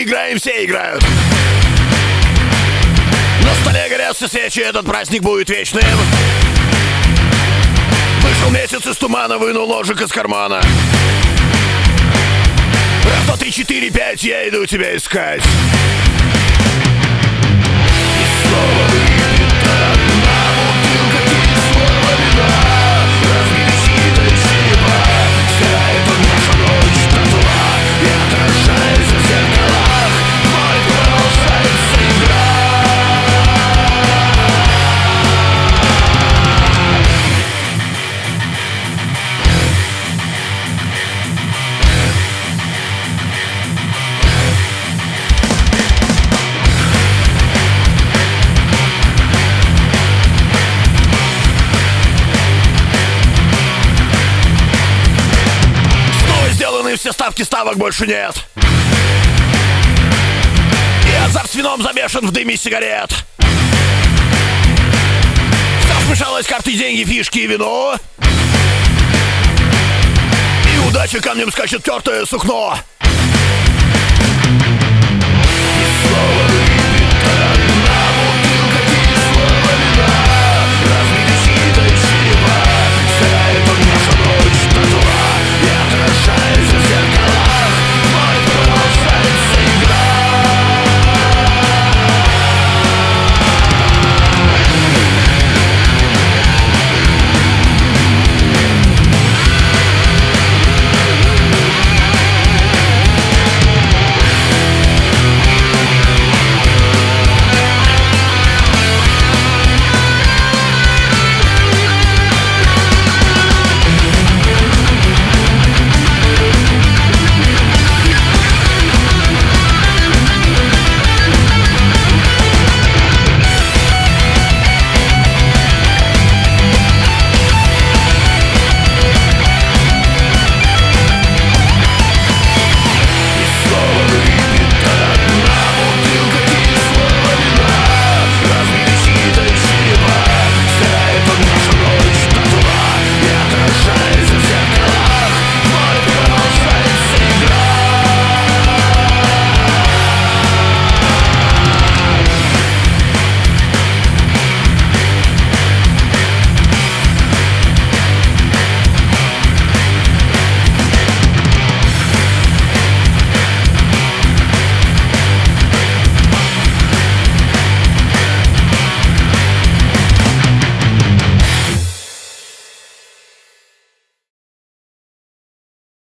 Мы играем, все играют. На столе горят все свечи, этот праздник будет вечным. Вышел месяц из тумана, вынул ножик из кармана. Раз, два, три, четыре, пять, я иду тебя искать. И снова вылетает на бутылка кислого вина. Разбитый сито и черепа, стирает он нашу ночь дотла. И отражается в зеркалах, вновь продолжается игра. Все ставки, ставок больше нет. И азарт с вином замешан в дыме сигарет. Все смешалось: карты, деньги, фишки и вино. И удача камнем скачет тертое сукно.